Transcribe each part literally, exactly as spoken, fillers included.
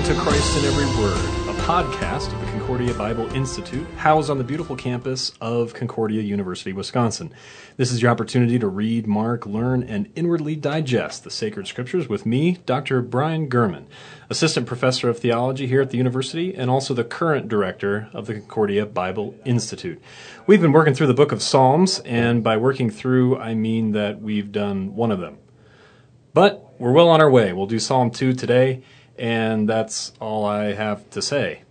to Christ in Every Word, a podcast of the Concordia Bible Institute, housed on the beautiful campus of Concordia University, Wisconsin. This is your opportunity to read, mark, learn, and inwardly digest the sacred scriptures with me, Doctor Brian Gurman, Assistant Professor of Theology here at the university, and also the current director of the Concordia Bible Institute. We've been working through the book of Psalms, and by working through, I mean that we've done one of them. But we're well on our way. We'll do Psalm two today, and that's all I have to say.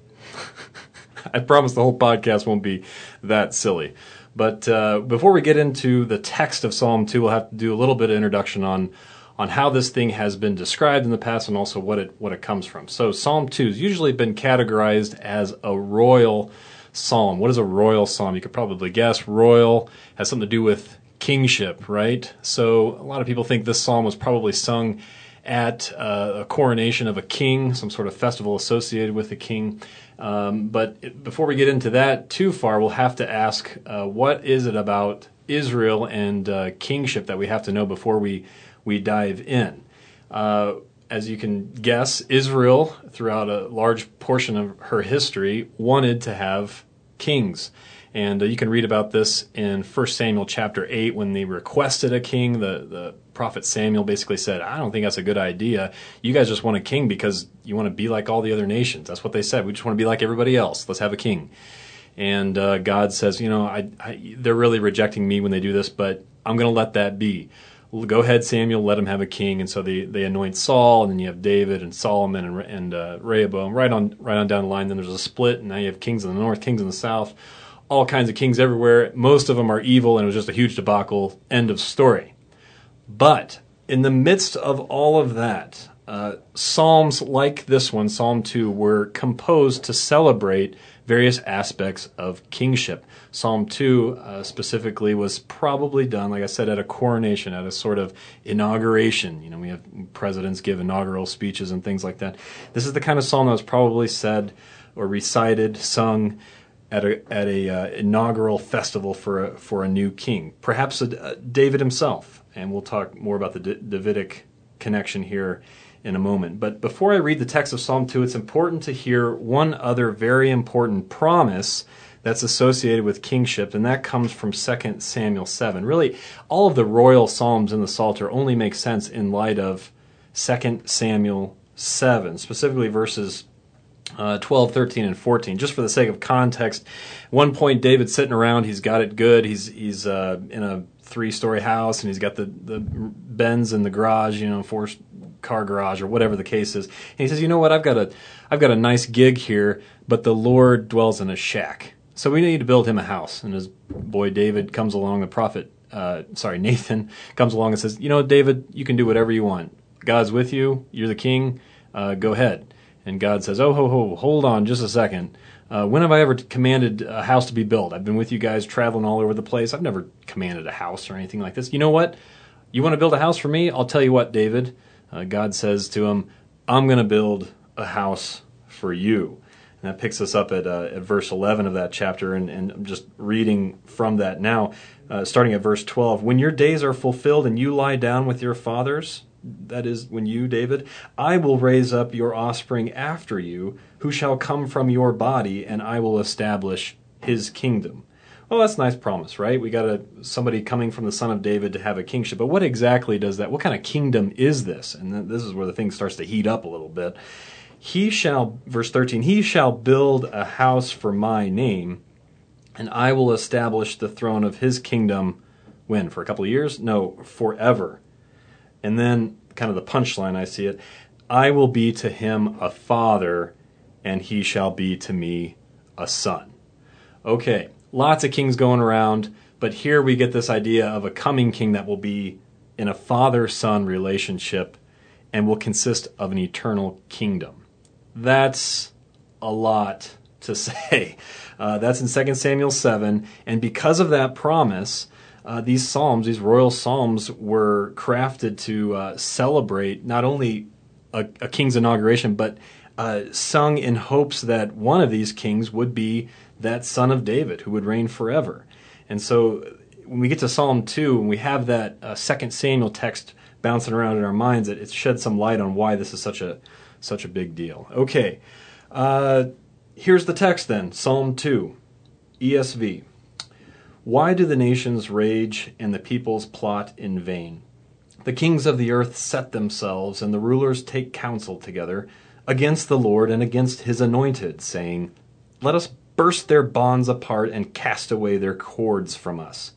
I promise the whole podcast won't be that silly. But uh, before we get into the text of Psalm two, we'll have to do a little bit of introduction on on how this thing has been described in the past and also what it what it comes from. So Psalm two has usually been categorized as a royal psalm. What is a royal psalm? You could probably guess. Royal has something to do with kingship, right? So a lot of people think this psalm was probably sung at uh, a coronation of a king, some sort of festival associated with the king. Um, but it, before we get into that too far, we'll have to ask, uh, what is it about Israel and uh, kingship that we have to know before we, we dive in? Uh, as you can guess, Israel, throughout a large portion of her history, wanted to have kings. And uh, you can read about this in First Samuel chapter eight when they requested a king. The, the prophet Samuel basically said, I don't think that's a good idea. You guys just want a king because you want to be like all the other nations. That's what they said. We just want to be like everybody else. Let's have a king. And uh, God says, you know, I, I, they're really rejecting me when they do this, but I'm going to let that be. Go ahead, Samuel, let him have a king. And so they, they anoint Saul, and then you have David and Solomon and, and uh, Rehoboam. Right on, right on down the line, then there's a split, and now you have kings in the north, kings in the south. All kinds of kings everywhere. Most of them are evil, and it was just a huge debacle. End of story. But in the midst of all of that, uh, psalms like this one, Psalm two, were composed to celebrate various aspects of kingship. Psalm two uh, specifically was probably done, like I said, at a coronation, at a sort of inauguration. You know, we have presidents give inaugural speeches and things like that. This is the kind of psalm that was probably said or recited, sung, at a at a uh, inaugural festival for a, for a new king, perhaps a, a David himself, and we'll talk more about the D- Davidic connection here in a moment. But before I read the text of Psalm two, it's important to hear one other very important promise that's associated with kingship, and that comes from Second Samuel seven. Really, all of the royal psalms in the Psalter only make sense in light of Second Samuel seven, specifically verses Uh, twelve, thirteen, and fourteen. Just for the sake of context, at one point David's sitting around, he's got it good, he's he's uh, in a three-story house, and he's got the, the Benz in the garage, you know, four-car garage, or whatever the case is. And he says, you know what, I've got a I've got a nice gig here, but the Lord dwells in a shack. So we need to build him a house. And his boy David comes along, the prophet, uh, sorry, Nathan, comes along and says, you know, David, you can do whatever you want. God's with you, you're the king, uh, go ahead. And God says, oh, ho, ho, hold on just a second. Uh, when have I ever commanded a house to be built? I've been with you guys traveling all over the place. I've never commanded a house or anything like this. You know what? You want to build a house for me? I'll tell you what, David. Uh, God says to him, I'm going to build a house for you. And that picks us up at, uh, at verse eleven of that chapter, and, and I'm just reading from that now, uh, starting at verse twelve. When your days are fulfilled and you lie down with your fathers, that is, when you, David, I will raise up your offspring after you, who shall come from your body, and I will establish his kingdom. Well, that's a nice promise, right? We got a, somebody coming from the son of David to have a kingship. But what exactly does that, what kind of kingdom is this? And then this is where the thing starts to heat up a little bit. He shall, verse thirteen, he shall build a house for my name, and I will establish the throne of his kingdom, when? For a couple of years? No, forever. And then, kind of the punchline, I see it, I will be to him a father, and he shall be to me a son. Okay, lots of kings going around, but here we get this idea of a coming king that will be in a father-son relationship and will consist of an eternal kingdom. That's a lot to say. Uh, that's in Second Samuel seven, and because of that promise, Uh, these psalms, these royal psalms, were crafted to uh, celebrate not only a, a king's inauguration, but uh, sung in hopes that one of these kings would be that son of David who would reign forever. And so when we get to Psalm two, and we have that uh, Second Samuel text bouncing around in our minds, it, it sheds some light on why this is such a such a big deal. Okay, uh, here's the text then, Psalm two, E S V. Why do the nations rage and the peoples plot in vain? The kings of the earth set themselves, and the rulers take counsel together against the Lord and against his anointed, saying, let us burst their bonds apart and cast away their cords from us.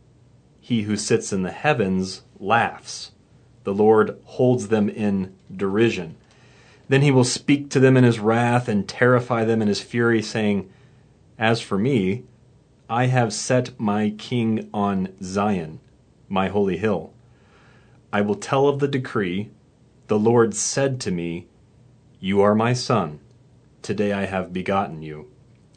He who sits in the heavens laughs. The Lord holds them in derision. Then he will speak to them in his wrath and terrify them in his fury, saying, as for me, I have set my king on Zion, my holy hill. I will tell of the decree. The Lord said to me, you are my son. Today I have begotten you.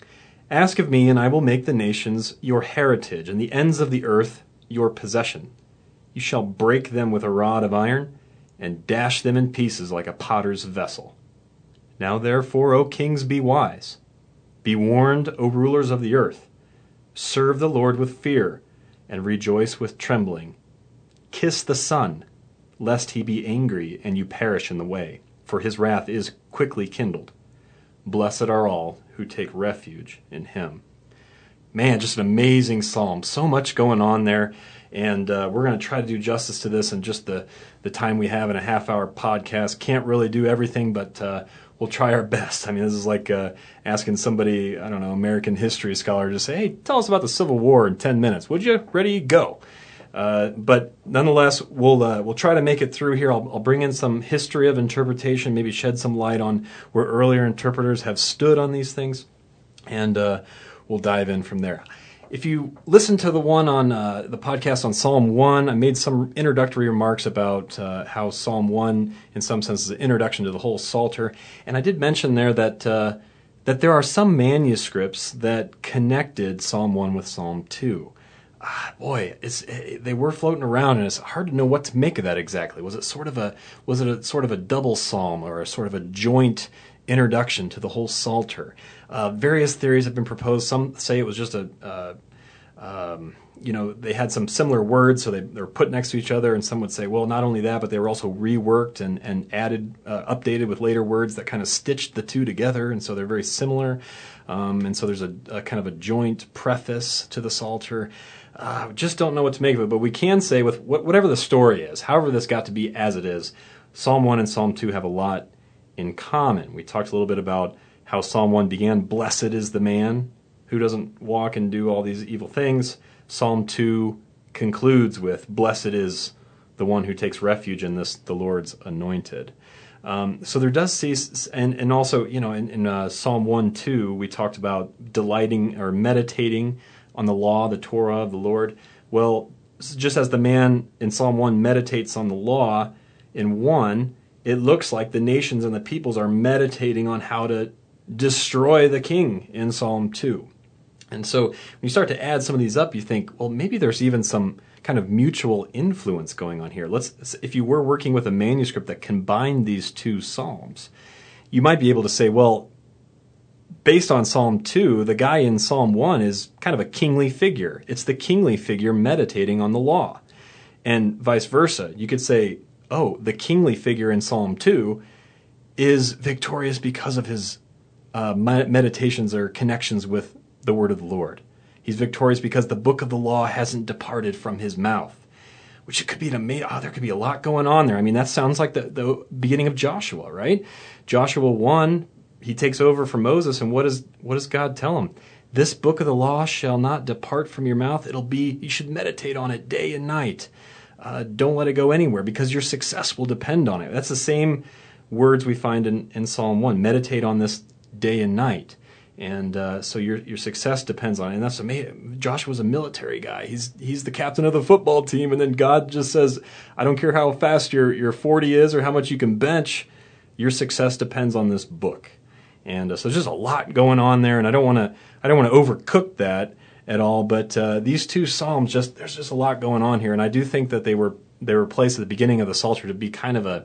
Ask of me, and I will make the nations your heritage, and the ends of the earth your possession. You shall break them with a rod of iron, and dash them in pieces like a potter's vessel. Now therefore, O kings, be wise. Be warned, O rulers of the earth. Serve the Lord with fear, and rejoice with trembling. Kiss the Son, lest he be angry and you perish in the way, for his wrath is quickly kindled. Blessed are all who take refuge in him. Man, just an amazing psalm. So much going on there, and uh, we're going to try to do justice to this in just the, the time we have in a half-hour podcast. Can't really do everything, but uh, we'll try our best. I mean, this is like uh, asking somebody, I don't know, American history scholar to say, hey, tell us about the Civil War in ten minutes. Would you? Ready? Go. Uh, but nonetheless, we'll uh, we'll try to make it through here. I'll, I'll bring in some history of interpretation, maybe shed some light on where earlier interpreters have stood on these things, and uh, we'll dive in from there. If you listen to the one on uh, the podcast on Psalm one, I made some introductory remarks about uh, how Psalm one, in some sense, is an introduction to the whole Psalter, and I did mention there that uh, that there are some manuscripts that connected Psalm one with Psalm two. Ah, boy, it's they were floating around, and it's hard to know what to make of that exactly. Was it sort of a was it a sort of a double psalm or a sort of a joint introduction to the whole Psalter? Uh, various theories have been proposed. Some say it was just a uh, um, you know they had some similar words, so they, they were put next to each other. And some would say, well, not only that, but they were also reworked and and added, uh, updated with later words that kind of stitched the two together, and so they're very similar. Um, and so there's a, a kind of a joint preface to the Psalter. Uh, just don't know what to make of it, but we can say with wh- whatever the story is, however this got to be as it is, Psalm one and Psalm two have a lot in common. We talked a little bit about how Psalm one began, blessed is the man who doesn't walk and do all these evil things. Psalm two concludes with, blessed is the one who takes refuge in this, the Lord's anointed. Um, so there does cease, and, and also, you know, in, in uh, Psalm one, two, we talked about delighting or meditating on the law, the Torah of the Lord. Well, just as the man in Psalm one meditates on the law, in one, it looks like the nations and the peoples are meditating on how to destroy the king in Psalm two. And so when you start to add some of these up, you think, well, maybe there's even some kind of mutual influence going on here. Let's, if you were working with a manuscript that combined these two psalms, you might be able to say, well, based on Psalm two, the guy in Psalm one is kind of a kingly figure. It's the kingly figure meditating on the law. And vice versa. You could say, oh, the kingly figure in Psalm two is victorious because of his uh, meditations or connections with the word of the Lord. He's victorious because the book of the law hasn't departed from his mouth. Which it could be an amazing, oh, there could be a lot going on there. I mean, that sounds like the, the beginning of Joshua, right? Joshua one, he takes over from Moses, and what, is, what does God tell him? This book of the law shall not depart from your mouth. It'll be, you should meditate on it day and night. Uh, don't let it go anywhere, because your success will depend on it. That's the same words we find in, in Psalm one. Meditate on this day and night. And uh, so your your success depends on it. And that's amazing. Joshua's a military guy. He's he's the captain of the football team. And then God just says, I don't care how fast your, your forty is or how much you can bench. Your success depends on this book. And uh, so there's just a lot going on there. And I don't want to I don't want to overcook that at all. But uh, these two psalms, just there's just a lot going on here. And I do think that they were they were placed at the beginning of the Psalter to be kind of a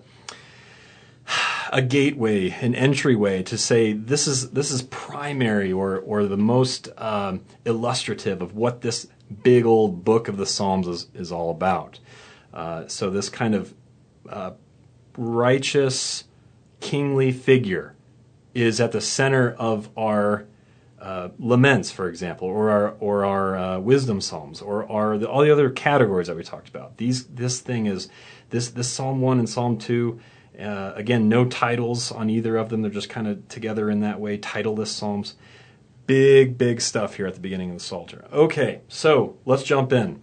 a gateway, an entryway to say this is this is primary or or the most um, illustrative of what this big old book of the Psalms is, is all about. Uh, so this kind of uh, righteous, kingly figure is at the center of our uh, laments, for example, or our or our uh, wisdom psalms, or our the, all the other categories that we talked about. These this thing is this this Psalm one and Psalm two. Uh, again, no titles on either of them. They're just kind of together in that way, titleless psalms. Big, big stuff here at the beginning of the Psalter. Okay, so let's jump in.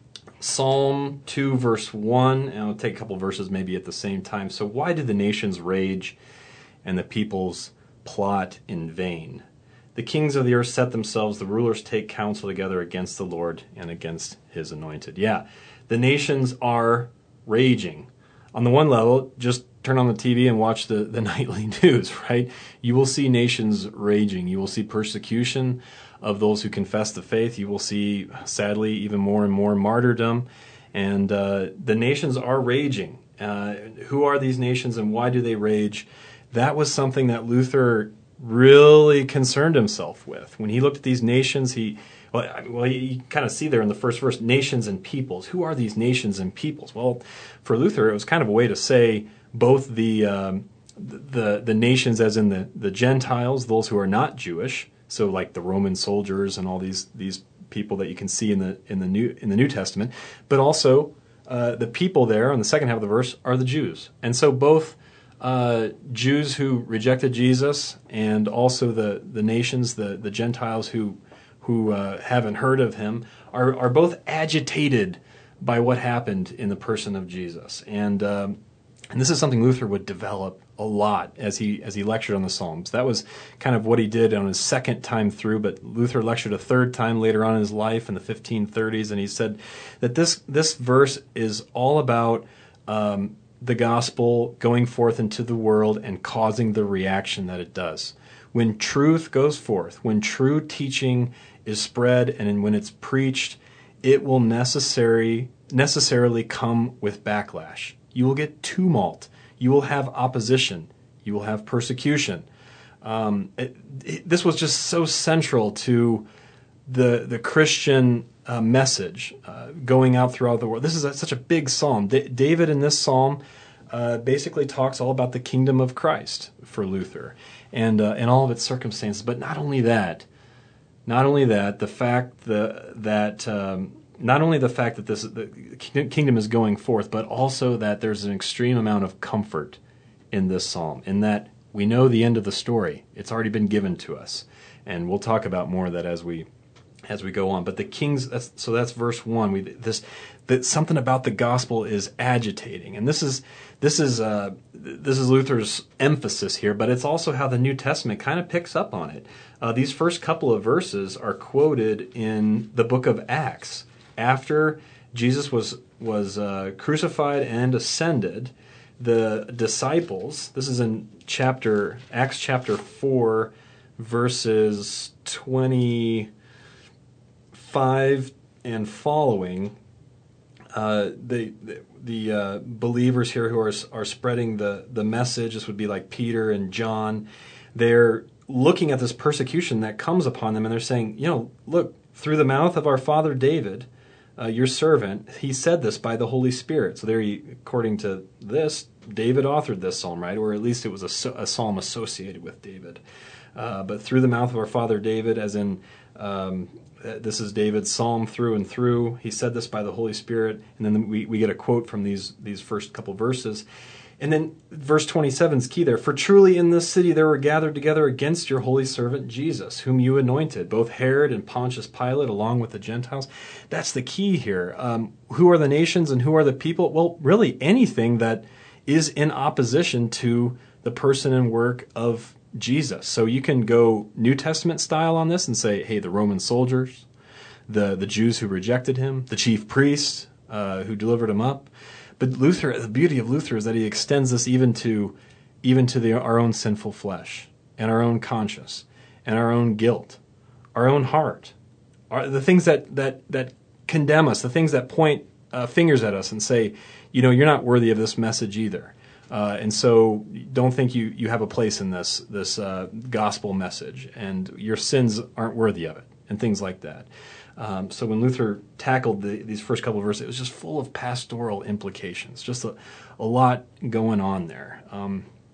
Psalm two, verse one, and I'll take a couple verses maybe at the same time. So why do the nations rage and the peoples plot in vain? The kings of the earth set themselves, the rulers take counsel together against the Lord and against his anointed. Yeah, the nations are raging. On the one level, just turn on the T V and watch the, the nightly news, right? You will see nations raging. You will see persecution of those who confess the faith. You will see, sadly, even more and more martyrdom. And uh, the nations are raging. Uh, who are these nations and why do they rage? That was something that Luther really concerned himself with. When he looked at these nations, he Well, I mean, well, you kind of see there in the first verse, nations and peoples. Who are these nations and peoples? Well, for Luther, it was kind of a way to say both the um, the the nations, as in the, the Gentiles, those who are not Jewish, so like the Roman soldiers and all these these people that you can see in the in the new in the New Testament, but also uh, the people there in the second half of the verse are the Jews, and so both. Uh, Jews who rejected Jesus, and also the, the nations, the, the Gentiles who who uh, haven't heard of him, are, are both agitated by what happened in the person of Jesus. And um, and this is something Luther would develop a lot as he as he lectured on the Psalms. That was kind of what he did on his second time through, but Luther lectured a third time later on in his life in the fifteen thirties, and he said that this, this verse is all about um, the gospel going forth into the world and causing the reaction that it does. When truth goes forth, when true teaching is spread, and when it's preached, it will necessary, necessarily come with backlash. You will get tumult. You will have opposition. You will have persecution. Um, it, it, this was just so central to the the Christian uh, message uh, going out throughout the world. This is a, such a big psalm. D- David in this psalm uh, basically talks all about the kingdom of Christ for Luther and uh, and all of its circumstances. But not only that, not only that, the fact the, that um, not only the fact that this the kingdom is going forth, but also that there's an extreme amount of comfort in this psalm, in that we know the end of the story. It's already been given to us, and we'll talk about more of that as we. As we go on, but the kings. That's, so that's verse one. We this that something about the gospel is agitating, and this is this is uh, this is Luther's emphasis here. But it's also how the New Testament kind of picks up on it. Uh, these first couple of verses are quoted in the book of Acts after Jesus was was uh, crucified and ascended. The disciples. This is in chapter Acts chapter four, verses twenty. Five and following, uh, the the, the uh, believers here who are are spreading the, the message. This would be like Peter and John. They're looking at this persecution that comes upon them, and they're saying, you know, look, through the mouth of our father David, uh, your servant, he said this by the Holy Spirit. So there, he, according to this, David authored this psalm, right? Or at least it was a, a psalm associated with David. Uh, but through the mouth of our father David, as in. Um, This is David's psalm through and through. He said this by the Holy Spirit. And then we, we get a quote from these, these first couple verses. And then verse twenty-seven is key there. For truly in this city there were gathered together against your holy servant Jesus, whom you anointed, both Herod and Pontius Pilate, along with the Gentiles. That's the key here. Um, who are the nations and who are the people? Well, really anything that is in opposition to the person and work of Jesus. So you can go New Testament style on this and say, hey, the Roman soldiers, the, the Jews who rejected him, the chief priests uh, who delivered him up. But Luther, the beauty of Luther is that he extends this even to even to the, our own sinful flesh and our own conscience and our own guilt, our own heart, our, the things that, that, that condemn us, the things that point uh, fingers at us and say, you know, you're not worthy of this message either. Uh, and so don't think you, you have a place in this this uh, gospel message, and your sins aren't worthy of it, and things like that. Um, so when Luther tackled the, these first couple of verses, it was just full of pastoral implications, just a, a lot going on there. Um,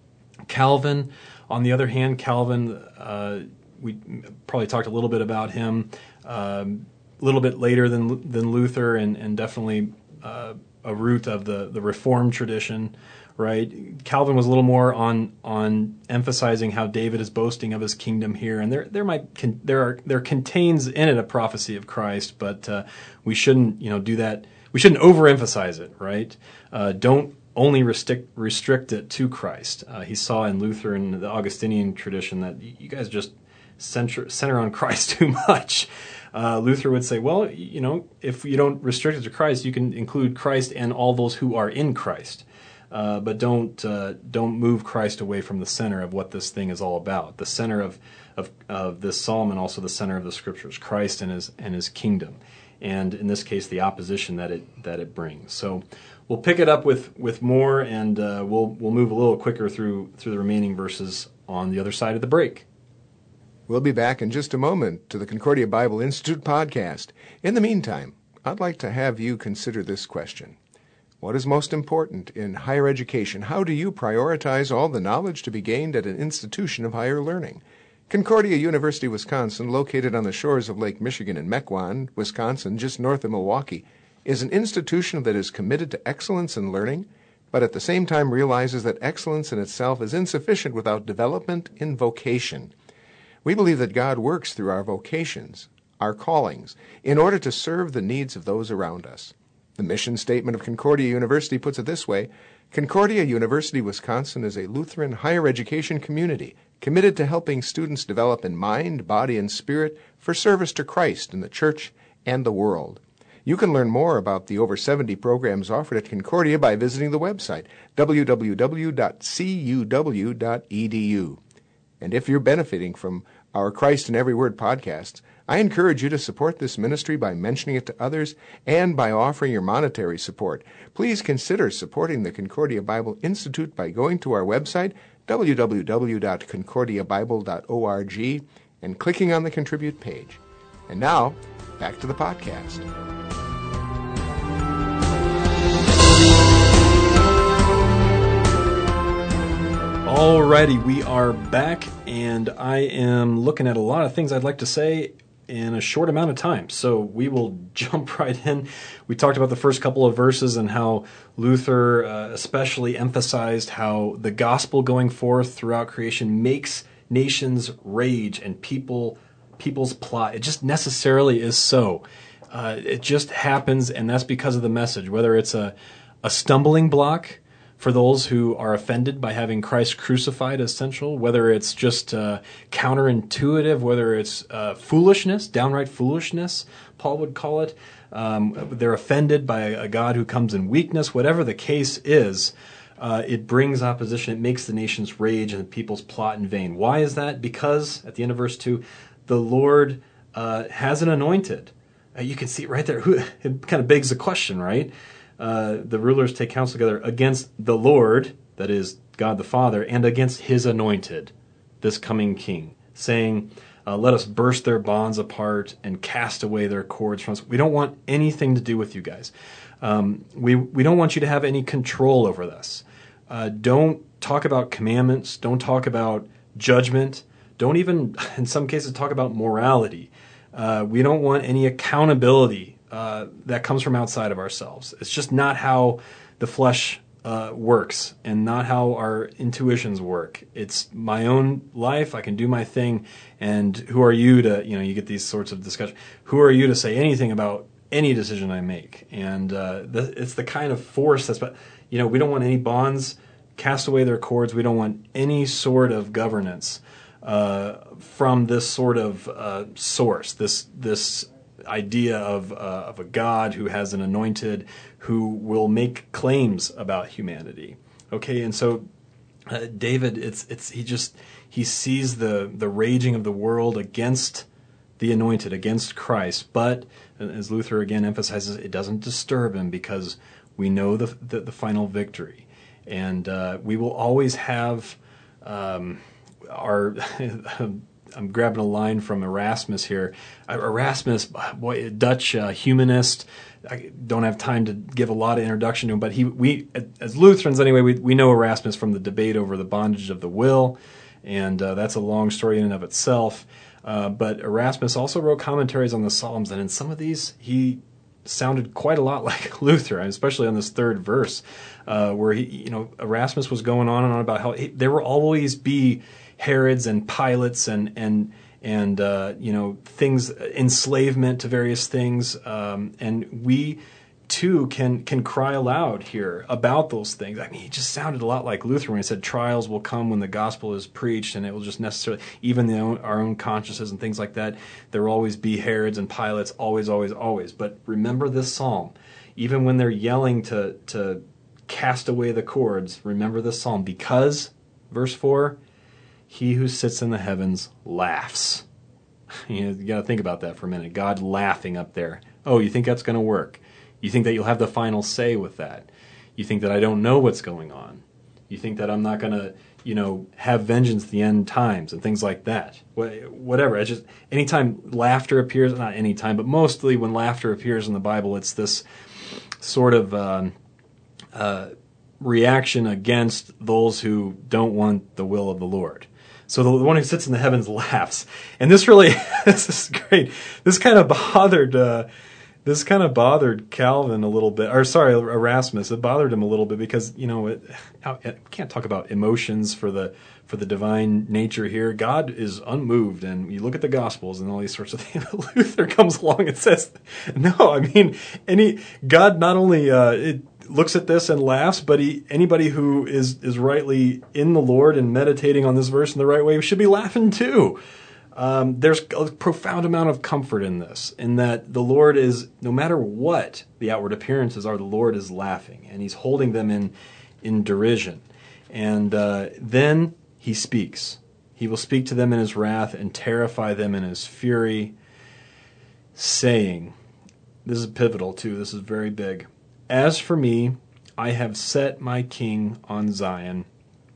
Calvin, on the other hand, Calvin, uh, we probably talked a little bit about him um, a little bit later than than Luther, and, and definitely uh, a root of the, the Reformed tradition, right? Calvin was a little more on on emphasizing how David is boasting of his kingdom here, and there there might con, there are there contains in it a prophecy of Christ, but uh, we shouldn't you know do that. We shouldn't overemphasize it, right? Uh, don't only restrict restrict it to Christ. Uh, he saw in Luther and the Augustinian tradition that you guys just center center on Christ too much. Uh, Luther would say, well, you know, if you don't restrict it to Christ, you can include Christ and all those who are in Christ. Uh, but don't uh, don't move Christ away from the center of what this thing is all about. The center of of, of this psalm, and also the center of the Scriptures, Christ and his and his kingdom, and in this case, the opposition that it that it brings. So we'll pick it up with, with more, and uh, we'll we'll move a little quicker through through the remaining verses on the other side of the break. We'll be back in just a moment to the Concordia Bible Institute podcast. In the meantime, I'd like to have you consider this question. What is most important in higher education? How do you prioritize all the knowledge to be gained at an institution of higher learning? Concordia University, Wisconsin, located on the shores of Lake Michigan in Mequon, Wisconsin, just north of Milwaukee, is an institution that is committed to excellence in learning, but at the same time realizes that excellence in itself is insufficient without development in vocation. We believe that God works through our vocations, our callings, in order to serve the needs of those around us. The mission statement of Concordia University puts it this way: Concordia University, Wisconsin is a Lutheran higher education community committed to helping students develop in mind, body, and spirit for service to Christ in the church and the world. You can learn more about the over seventy programs offered at Concordia by visiting the website, w w w dot c u w dot e d u. And if you're benefiting from our Christ in Every Word podcasts, I encourage you to support this ministry by mentioning it to others and by offering your monetary support. Please consider supporting the Concordia Bible Institute by going to our website, w w w dot concordia bible dot org, and clicking on the Contribute page. And now, back to the podcast. Alrighty, we are back, and I am looking at a lot of things I'd like to say in a short amount of time. So we will jump right in. We talked about the first couple of verses and how Luther uh, especially emphasized how the gospel going forth throughout creation makes nations rage and people people's plot. It just necessarily is so. Uh, it just happens, and that's because of the message, whether it's a, a stumbling block for those who are offended by having Christ crucified as central, whether it's just uh, counterintuitive, whether it's uh, foolishness, downright foolishness, Paul would call it. Um, they're offended by a God who comes in weakness. Whatever the case is, uh, it brings opposition. It makes the nations rage and the people's plot in vain. Why is that? Because, at the end of verse two, the Lord uh, has an anointed. Uh, you can see it right there. It kind of begs the question, right? Uh, the rulers take counsel together against the Lord, that is God the Father, and against his anointed, this coming king, saying, uh, let us burst their bonds apart and cast away their cords from us. We don't want anything to do with you guys. Um, we, we don't want you to have any control over this. Uh, don't talk about commandments. Don't talk about judgment. Don't even, in some cases, talk about morality. Uh, we don't want any accountability Uh, that comes from outside of ourselves. It's just not how the flesh uh, works and not how our intuitions work. It's my own life. I can do my thing. And who are you to, you know, you get these sorts of discussions. Who are you to say anything about any decision I make? And uh, the, it's the kind of force that's, you know, we don't want any bonds, cast away their cords. We don't want any sort of governance uh, from this sort of uh, source, this, this, idea of uh, of a God who has an anointed who will make claims about humanity. Okay, and so uh, David, it's it's he just he sees the the raging of the world against the anointed, against Christ. But as Luther again emphasizes, it doesn't disturb him because we know the the, the final victory, and uh, we will always have um, our. I'm grabbing a line from Erasmus here. Uh, Erasmus, boy, Dutch uh, humanist. I don't have time to give a lot of introduction to him, but he, we, as Lutherans anyway, we, we know Erasmus from the debate over the bondage of the will, and uh, that's a long story in and of itself. Uh, but Erasmus also wrote commentaries on the Psalms, and in some of these, he sounded quite a lot like Luther, especially on this third verse, uh, where he, you know, Erasmus was going on and on about how he, there will always be Herods and Pilates and and and uh, you know, things, enslavement to various things, um, and we too can can cry aloud here about those things. I mean, he just sounded a lot like Luther when he said trials will come when the gospel is preached, and it will just necessarily, even the own, our own consciences and things like that, there will always be Herods and Pilates, always, always, always. But remember this psalm. Even when they're yelling to to cast away the cords, remember this psalm, because, verse four, he who sits in the heavens laughs. You know, you got to think about that for a minute. God laughing up there. Oh, you think that's going to work? You think that you'll have the final say with that? You think that I don't know what's going on? You think that I'm not going to, you know, have vengeance at the end times and things like that? Whatever. I just, anytime laughter appears, not anytime, but mostly when laughter appears in the Bible, it's this sort of um, uh, reaction against those who don't want the will of the Lord. So the one who sits in the heavens laughs. And this really, this is great. This kind of bothered, uh, this kind of bothered Calvin a little bit, or sorry, Erasmus. It bothered him a little bit because, you know, it, we can't talk about emotions for the for the divine nature here. God is unmoved, and you look at the Gospels and all these sorts of things. Luther comes along and says, no, I mean, any God not only uh, it, looks at this and laughs, but he, anybody who is, is rightly in the Lord and meditating on this verse in the right way should be laughing too. Um, there's a profound amount of comfort in this, in that the Lord is, no matter what the outward appearances are, the Lord is laughing, and he's holding them in, in derision. And uh, then he speaks. He will speak to them in his wrath and terrify them in his fury, saying, this is pivotal too, this is very big, as for me, I have set my king on Zion,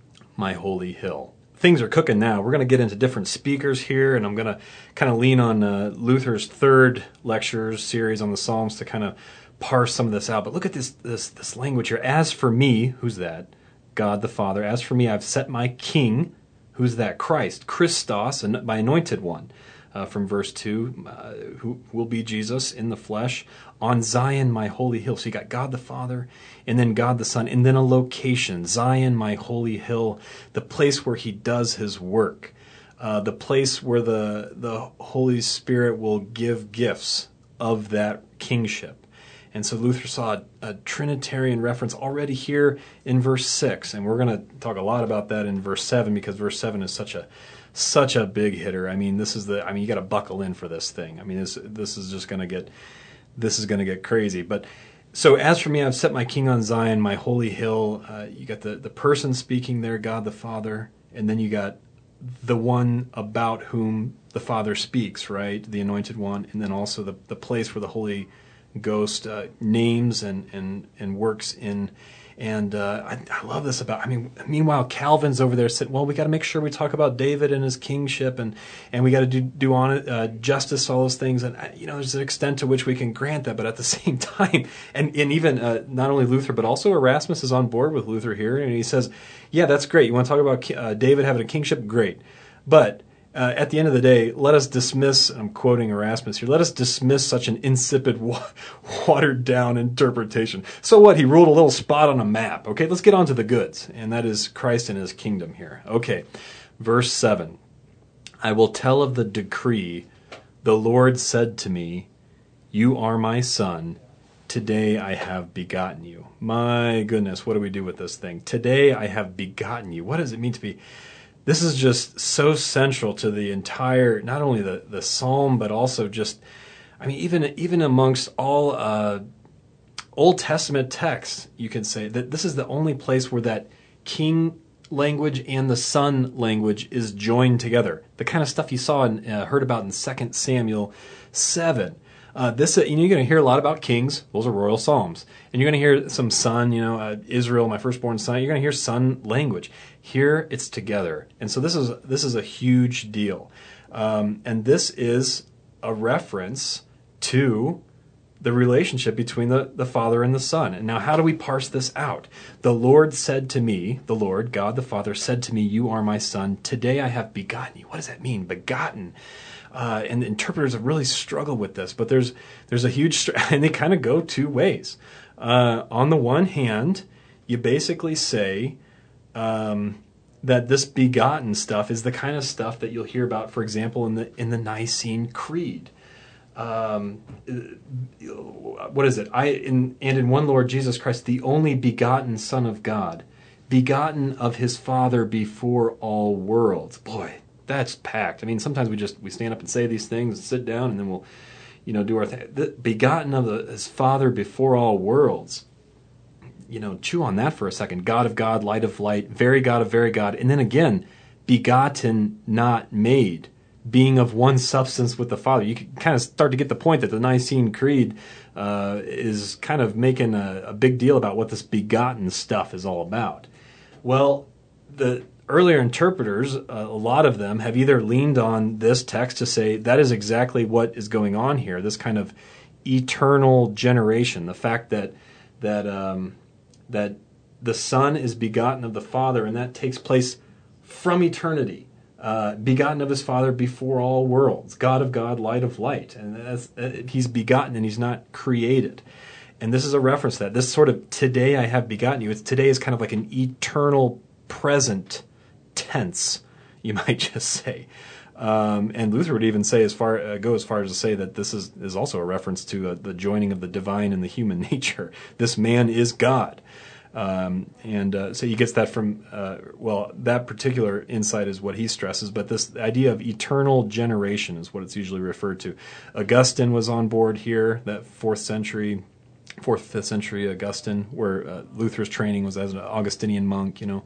my holy hill. Things are cooking now. We're going to get into different speakers here, and I'm going to kind of lean on uh, Luther's third lectures series on the Psalms to kind of parse some of this out. But look at this this this language here. As for me, who's that? God the Father. As for me, I've set my king. Who's that? Christ. Christos, my anointed one. Uh, from verse two, uh, who will be Jesus in the flesh, on Zion, my holy hill. So you got God the Father, and then God the Son, and then a location, Zion, my holy hill, the place where he does his work, uh, the place where the, the Holy Spirit will give gifts of that kingship. And so Luther saw a, a Trinitarian reference already here in verse six, and we're going to talk a lot about that in verse seven, because verse seven is such a Such a big hitter. I mean, this is the. I mean, you got to buckle in for this thing. I mean, this this is just going to get, this is going to get crazy. But so, as for me, I've set my king on Zion, my holy hill. Uh, you got the the person speaking there, God the Father, and then you got the one about whom the Father speaks, right? The anointed one, and then also the the place where the Holy Ghost uh, names and and and works in. And uh, I, I love this about, I mean, meanwhile, Calvin's over there saying, well, we got to make sure we talk about David and his kingship, and, and we got to do, do on it, uh, justice, all those things. And, you know, there's an extent to which we can grant that, but at the same time, and, and even uh, not only Luther, but also Erasmus is on board with Luther here. And he says, yeah, that's great. You want to talk about uh, David having a kingship? Great. But Uh, at the end of the day, let us dismiss, I'm quoting Erasmus here, let us dismiss such an insipid, wa- watered-down interpretation. So what? He ruled a little spot on a map. Okay, let's get on to the goods, and that is Christ and his kingdom here. Okay, verse seven. I will tell of the decree. The Lord said to me, you are my son. Today I have begotten you. My goodness, what do we do with this thing? Today I have begotten you. What does it mean to be... This is just so central to the entire, not only the, the psalm, but also just, I mean, even even amongst all uh, Old Testament texts, you can say that this is the only place where that king language and the son language is joined together. The kind of stuff you saw and uh, heard about in Second Samuel seven. Uh, this, uh, you know, you're going to hear a lot about kings. Those are royal psalms. And you're going to hear some son, you know, uh, Israel, my firstborn son. You're going to hear son language. Here, it's together. And so this is this is a huge deal. Um, and this is a reference to the relationship between the, the Father and the Son. And now how do we parse this out? The Lord said to me, the Lord, God the Father, said to me, you are my Son. Today I have begotten you. What does that mean? Begotten. Uh, and the interpreters have really struggled with this, but there's there's a huge, and they kind of go two ways. Uh, on the one hand, you basically say um, that this begotten stuff is the kind of stuff that you'll hear about, for example, in the in the Nicene Creed. Um, what is it? I in and in one Lord Jesus Christ, the only begotten Son of God, begotten of His Father before all worlds. Boy, that's packed. I mean, sometimes we just we stand up and say these things and sit down, and then we'll, you know, do our thing. The, begotten of the, His Father before all worlds. You know, chew on that for a second. God of God, light of light, very God of very God, and then again, begotten, not made. Being of one substance with the Father. You can kind of start to get the point that the Nicene Creed uh, is kind of making a, a big deal about what this begotten stuff is all about. Well, the earlier interpreters, uh, a lot of them, have either leaned on this text to say that is exactly what is going on here, this kind of eternal generation, the fact that that um, that the Son is begotten of the Father, and that takes place from eternity. Uh, begotten of His Father before all worlds, God of God, light of light, and that's, uh, He's begotten and He's not created. And this is a reference to that. This sort of today I have begotten you. It's today is kind of like an eternal present tense, you might just say. Um, and Luther would even say as far uh, go as far as to say that this is is also a reference to uh, the joining of the divine and the human nature. This man is God. Um, and uh, so he gets that from, uh, well, that particular insight is what he stresses, but this idea of eternal generation is what it's usually referred to. Augustine was on board here, that fourth century, fourth, fifth century Augustine, where uh, Luther's training was as an Augustinian monk, you know.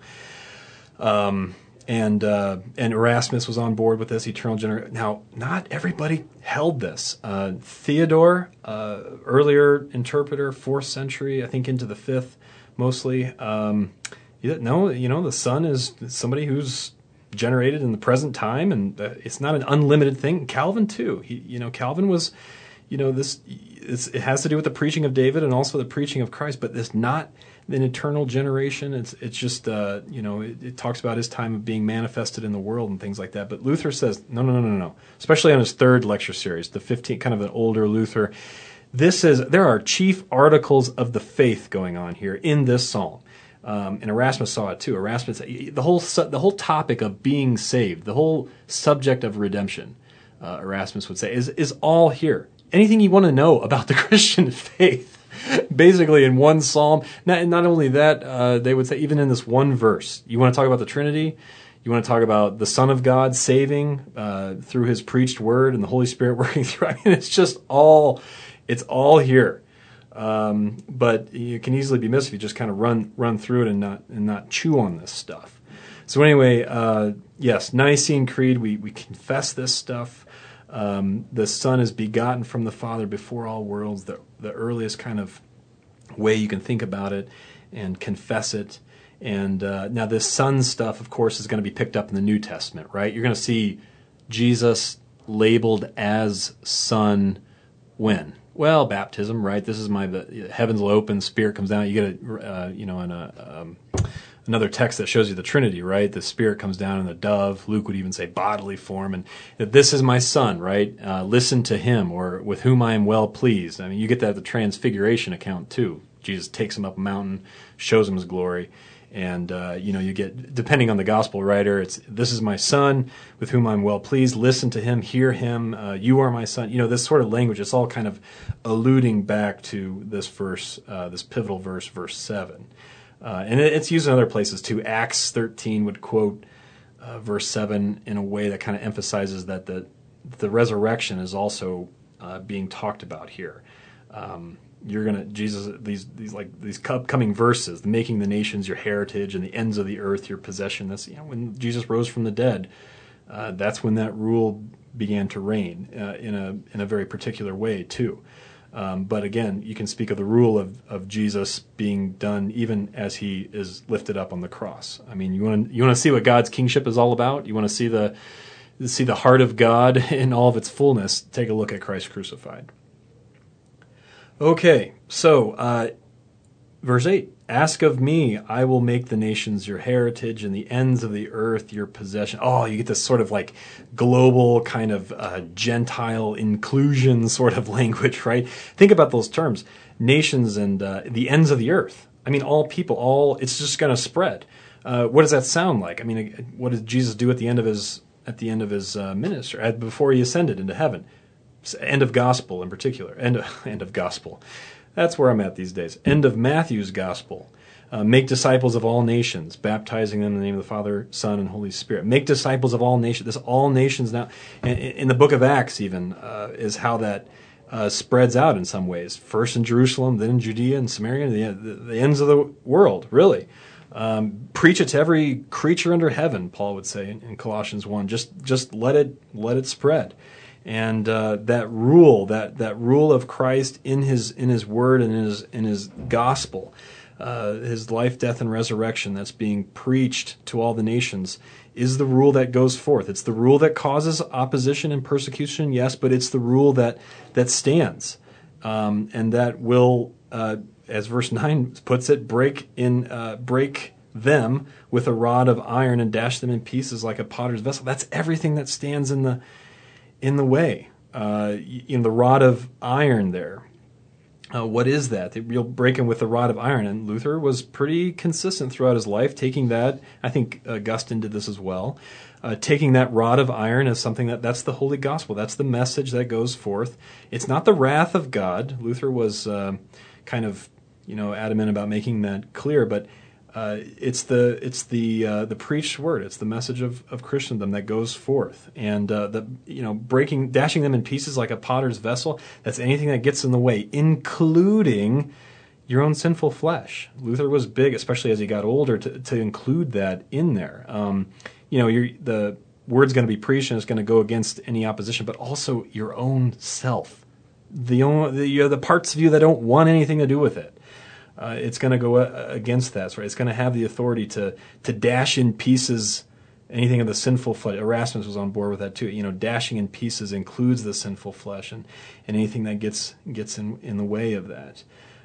Um, and uh, and Erasmus was on board with this eternal generation. Now, not everybody held this. Uh, Theodore, uh, earlier interpreter, fourth century, I think into the fifth, mostly. Um, no, you know, the Son is somebody who's generated in the present time, and uh, it's not an unlimited thing. Calvin too. He, you know, Calvin was, you know, this. It's, it has to do with the preaching of David and also the preaching of Christ, but it's not an eternal generation. It's it's just uh, you know, it, it talks about his time of being manifested in the world and things like that. But Luther says no, no, no, no, no. Especially on his third lecture series, the fifteenth, kind of an older Luther. This is, there are chief articles of the faith going on here in this psalm. Um, and Erasmus saw it too. Erasmus, the whole the whole topic of being saved, the whole subject of redemption, uh, Erasmus would say, is is all here. Anything you want to know about the Christian faith, basically in one psalm. Not, not only that, uh, they would say even in this one verse. You want to talk about the Trinity? You want to talk about the Son of God saving uh, through His preached word and the Holy Spirit working through? I mean, it's just all... It's all here, um, but you can easily be missed if you just kind of run run through it and not and not chew on this stuff. So anyway, uh, yes, Nicene Creed, we we confess this stuff. Um, the Son is begotten from the Father before all worlds. The the earliest kind of way you can think about it and confess it. And uh, now this Son stuff, of course, is going to be picked up in the New Testament, right? You're going to see Jesus labeled as Son when? Well, baptism, right? This is my, the heavens will open, Spirit comes down. You get a, uh, you know, in a, um, another text that shows you the Trinity, right? The Spirit comes down in the dove. Luke would even say bodily form. And that this is my Son, right? Uh, listen to Him, or with whom I am well pleased. I mean, you get that at the Transfiguration account too. Jesus takes Him up a mountain, shows Him His glory. And, uh, you know, you get, depending on the gospel writer, it's, this is my Son with whom I'm well pleased. Listen to Him, hear Him. Uh, you are my Son. You know, this sort of language, it's all kind of alluding back to this verse, uh, this pivotal verse, verse seven. Uh, and it, it's used in other places too. Acts thirteen would quote uh, verse seven in a way that kind of emphasizes that the, the resurrection is also uh, being talked about here. Um, You're gonna Jesus these these like these upcoming verses, making the nations your heritage and the ends of the earth your possession. That's, you know, when Jesus rose from the dead. Uh, that's when that rule began to reign uh, in a in a very particular way too. Um, but again, you can speak of the rule of, of Jesus being done even as He is lifted up on the cross. I mean, you want to you want to see what God's kingship is all about. You want to see the see the heart of God in all of its fullness, take a look at Christ crucified. Okay, so uh, verse eight, ask of me, I will make the nations your heritage and the ends of the earth your possession. Oh, you get this sort of like global kind of uh, Gentile inclusion sort of language, right? Think about those terms, nations and uh, the ends of the earth. I mean, all people, all, it's just going to spread. Uh, what does that sound like? I mean, what did Jesus do at the end of his at the end of his uh, ministry, before he ascended into heaven? End of gospel in particular. End of, end of gospel. That's where I'm at these days. End of Matthew's gospel. Uh, make disciples of all nations, baptizing them in the name of the Father, Son, and Holy Spirit. Make disciples of all nations. This all nations now. In, in the book of Acts even uh, is how that uh, spreads out in some ways. First in Jerusalem, then in Judea and Samaria, the, the, the ends of the world, really. Um, preach it to every creature under heaven, Paul would say in, in Colossians one. Just just let it let it spread. And uh, that rule, that, that rule of Christ in his in his word and in his in his gospel, uh, his life, death, and resurrection that's being preached to all the nations, is the rule that goes forth. It's the rule that causes opposition and persecution, yes, but it's the rule that that stands, um, and that will, uh, as verse nine puts it, break in uh, break them with a rod of iron and dash them in pieces like a potter's vessel. That's everything that stands in the in the way. Uh, in the rod of iron there. Uh, what is that? You'll break him with the rod of iron. And Luther was pretty consistent throughout his life, taking that. I think Augustine did this as well. Uh, taking that rod of iron as something that, that's the holy gospel. That's the message that goes forth. It's not the wrath of God. Luther was uh, kind of, you know, adamant about making that clear, but Uh, it's the it's the uh, the preached word. It's the message of, of Christendom that goes forth, and uh, the you know breaking, dashing them in pieces like a potter's vessel. That's anything that gets in the way, including your own sinful flesh. Luther was big, especially as he got older, to, to include that in there. Um, you know, you're, the word's going to be preached, and it's going to go against any opposition, but also your own self, the only the, you know, the parts of you that don't want anything to do with it. Uh, it's going to go uh, against that. Right? It's going to have the authority to to dash in pieces anything of the sinful flesh. Erasmus was on board with that too. You know, dashing in pieces includes the sinful flesh and, and anything that gets gets in, in the way of that.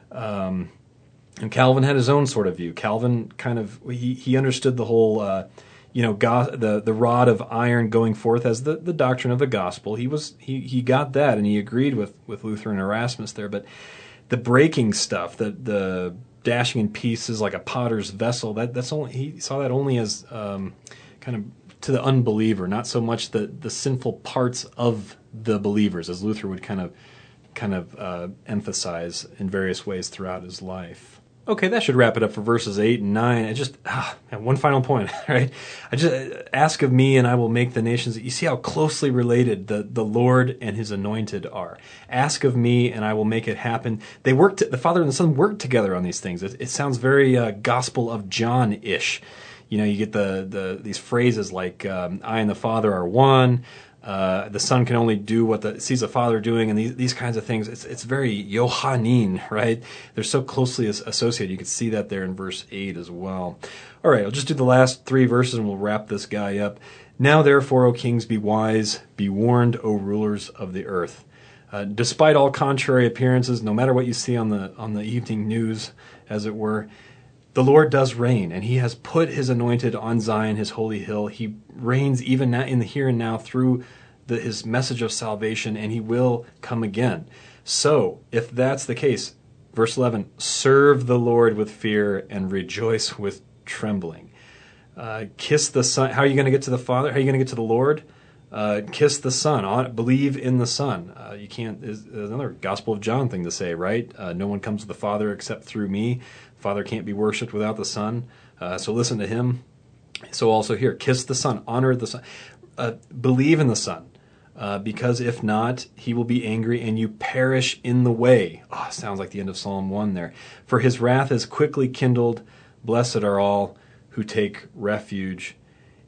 Um, and Calvin had his own sort of view. Calvin kind of he he understood the whole uh, you know go- the the rod of iron going forth as the, the doctrine of the gospel. He was he he got that, and he agreed with with Luther and Erasmus there, but the breaking stuff, the the dashing in pieces like a potter's vessel, that that's only he saw that only as um, kind of to the unbeliever, not so much the, the sinful parts of the believers, as Luther would kind of kind of uh, emphasize in various ways throughout his life. Okay, that should wrap it up for verses eight and nine. I just ah, one final point, right? I just ask of me, and I will make the nations. You see how closely related the, the Lord and His anointed are. Ask of me, and I will make it happen. They worked. The Father and the Son worked together on these things. It, it sounds very uh, Gospel of John-ish. You know, you get the the these phrases like um, "I and the Father are one." Uh, the Son can only do what the sees the Father doing, and these these kinds of things. It's it's very Johannine, right? They're so closely associated. You can see that there in verse eight as well. All right, I'll just do the last three verses, and we'll wrap this guy up. Now, therefore, O kings, be wise, be warned, O rulers of the earth. Uh, despite all contrary appearances, no matter what you see on the on the evening news, as it were, the Lord does reign, and He has put His anointed on Zion, His holy hill. He reigns even now in the here and now through the, His message of salvation, and He will come again. So, if that's the case, verse eleven, serve the Lord with fear and rejoice with trembling. Uh, kiss the Son. How are you going to get to the Father? How are you going to get to the Lord? Uh, kiss the Son. Believe in the Son. Uh, you can't. Is another Gospel of John thing to say, right? Uh, no one comes to the Father except through me. Father can't be worshipped without the Son. Uh, so listen to Him. So also here, kiss the Son, honor the Son, uh, believe in the Son, uh, because if not, He will be angry and you perish in the way. Oh, sounds like the end of Psalm one there. For His wrath is quickly kindled. Blessed are all who take refuge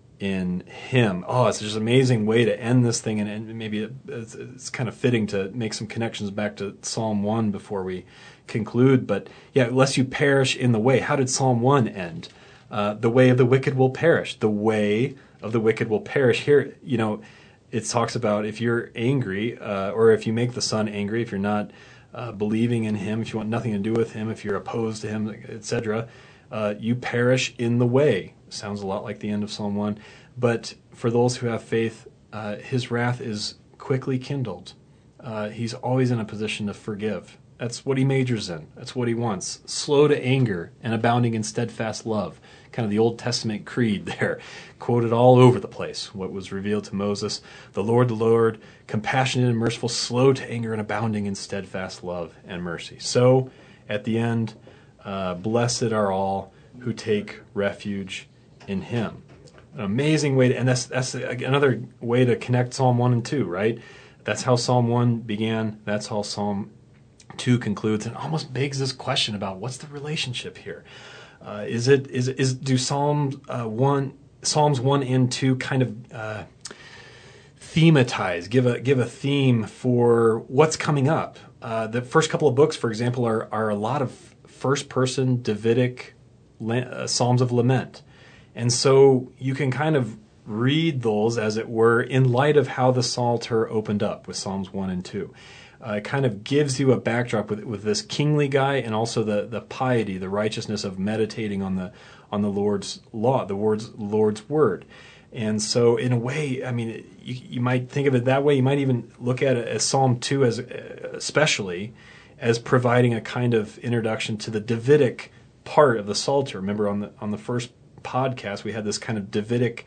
in Him. Oh, it's just an amazing way to end this thing, and, and maybe it, it's, it's kind of fitting to make some connections back to Psalm one before we conclude. But yeah, lest you perish in the way. How did Psalm one end? Uh, the way of the wicked will perish. The way of the wicked will perish. Here, you know, it talks about if you're angry, uh, or if you make the Son angry, if you're not uh, believing in him, if you want nothing to do with him, if you're opposed to him, et cetera, uh, you perish in the way. Sounds a lot like the end of Psalm one. But for those who have faith, uh, his wrath is quickly kindled. Uh, he's always in a position to forgive. That's what he majors in. That's what he wants. Slow to anger and abounding in steadfast love. Kind of the Old Testament creed there, quoted all over the place. What was revealed to Moses, the Lord, the Lord, compassionate and merciful, slow to anger and abounding in steadfast love and mercy. So, at the end, uh, blessed are all who take refuge in him. An amazing way to, and that's that's another way to connect Psalm one and two, right? That's how Psalm one began. That's how Psalm two concludes, and almost begs this question about what's the relationship here. Uh, is it is is do Psalms uh, one Psalms one and two kind of uh, thematize, give a give a theme for what's coming up? Uh, the first couple of books, for example, are are a lot of first person Davidic uh, Psalms of lament, and so you can kind of read those, as it were, in light of how the Psalter opened up with Psalms one and two. Uh, it kind of gives you a backdrop with with this kingly guy, and also the, the piety, the righteousness of meditating on the on the Lord's law, the Lord's Lord's word. And so, in a way, I mean, you, you might think of it that way. You might even look at it as Psalm two, as especially as providing a kind of introduction to the Davidic part of the Psalter. Remember, on the on the first podcast, we had this kind of Davidic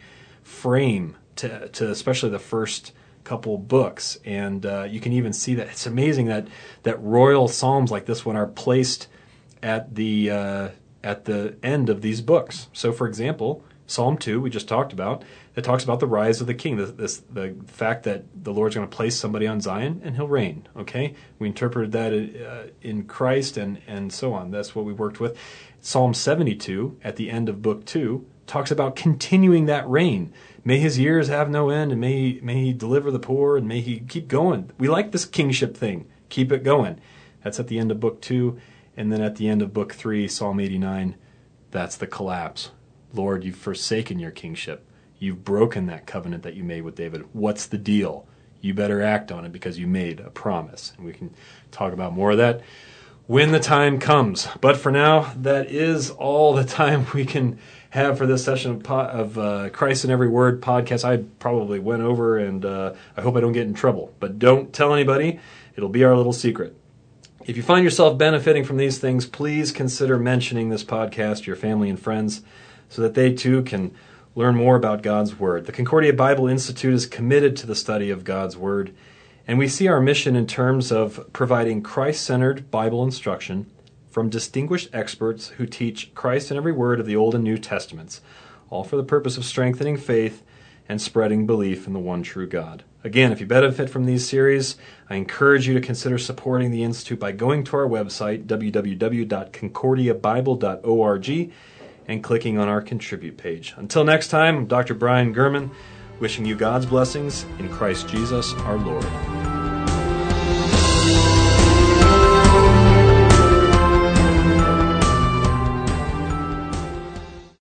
frame to to especially the first couple books, and uh, you can even see that it's amazing that that royal psalms like this one are placed at the uh, at the end of these books. So, for example, Psalm two we just talked about, it talks about the rise of the king, this, this the fact that the Lord's going to place somebody on Zion and he'll reign. Okay, we interpreted that uh, in Christ, and and so on. That's what we worked with. Psalm seventy-two at the end of book two talks about continuing that reign. May his years have no end, and may he, may he deliver the poor, and may he keep going. We like this kingship thing. Keep it going. That's at the end of book two. And then at the end of book three, Psalm eighty-nine, that's the collapse. Lord, you've forsaken your kingship. You've broken that covenant that you made with David. What's the deal? You better act on it because you made a promise. And we can talk about more of that when the time comes. But for now, that is all the time we can have for this session of, po- of uh, Christ in Every Word podcast. I probably went over, and uh, I hope I don't get in trouble. But don't tell anybody. It'll be our little secret. If you find yourself benefiting from these things, please consider mentioning this podcast to your family and friends so that they too can learn more about God's Word. The Concordia Bible Institute is committed to the study of God's Word, and we see our mission in terms of providing Christ-centered Bible instruction from distinguished experts who teach Christ in every word of the Old and New Testaments, all for the purpose of strengthening faith and spreading belief in the one true God. Again, if you benefit from these series, I encourage you to consider supporting the Institute by going to our website, w w w dot concordia bible dot org, and clicking on our Contribute page. Until next time, I'm Doctor Brian Gurman, wishing you God's blessings in Christ Jesus our Lord.